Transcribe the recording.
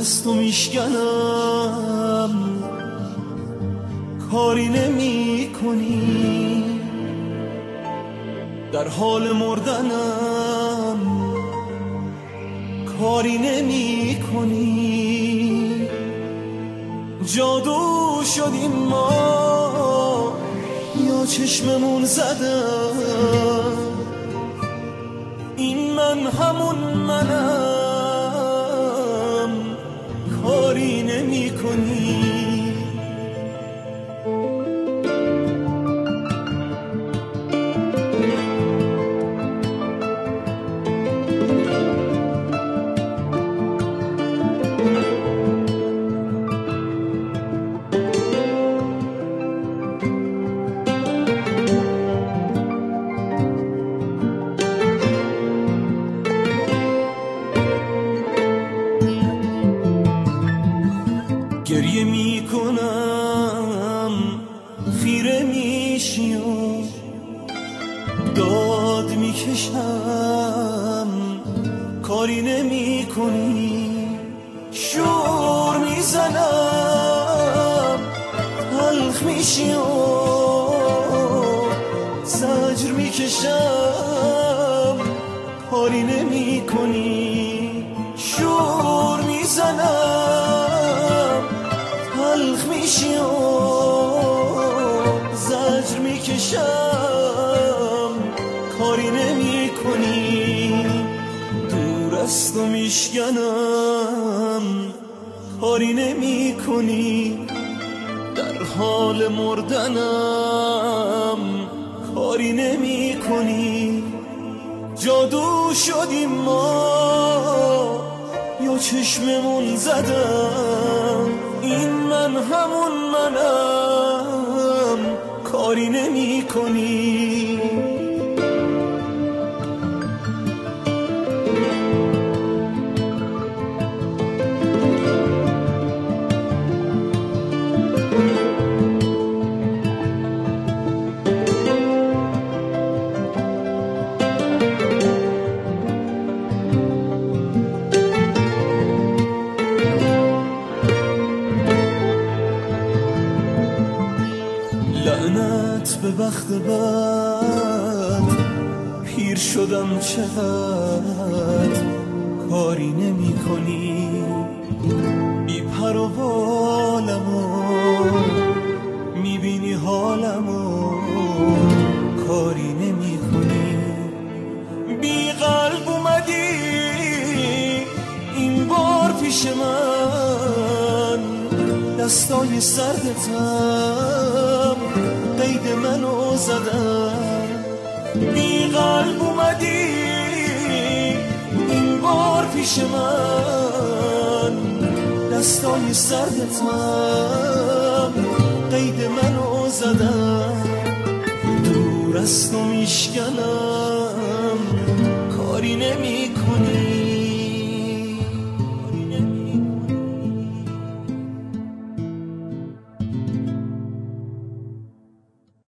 از تو میشکنم کاری نمی کنی، در حال مردنم کاری نمی کنی. جادو شدیم ما یا چشممون زدم، این من همون منم کاری نمی کنی. گریه می کنم خیره میشی و داد میکشم کاری نمی کنی. شور میزنم تلخ میشی و زجر میکشم کاری نمی کنی. شور میزنم تلخ میشی و زجر میکشم کاری نمی کنی. دور از تو میشکنم کاری نمی کنی، در حال مردنم کاری نمی کنی. جادو شدیم ما یا چشممون زدم، این من همون منم کاری نمی کنی. لعنت به بخت بد، پیر شدم چقدر کاری نمی کنی. بی پر و بالمو میبینی حالمو کاری نمی کنی. بی قلب اومدی این بار پیش من، دستای سردتم قید منو زدم. بی قلب اومدی این بار پیش من، دستای سردتم قید منو زدم. دور از تو میشکنم کاری نمی کنی،